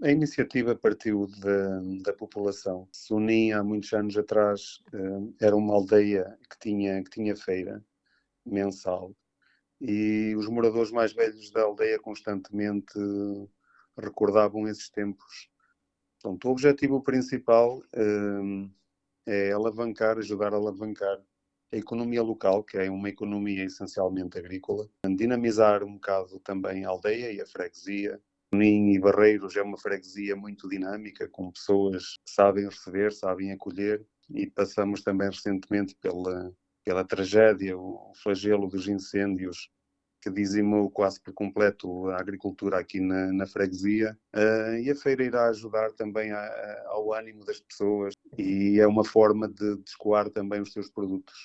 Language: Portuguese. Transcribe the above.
A iniciativa partiu da população. Sonim, há muitos anos atrás, era uma aldeia que tinha feira mensal e os moradores mais velhos da aldeia constantemente recordavam esses tempos. Portanto, o objetivo principal é ajudar a alavancar a economia local, que é uma economia essencialmente agrícola, dinamizar um bocado também a aldeia e a freguesia. Ninho e Barreiros é uma freguesia muito dinâmica, com pessoas que sabem receber, sabem acolher, e passamos também recentemente pela tragédia, o flagelo dos incêndios que dizimou quase por completo a agricultura aqui na freguesia. E a feira irá ajudar também ao ânimo das pessoas e é uma forma de escoar também os seus produtos.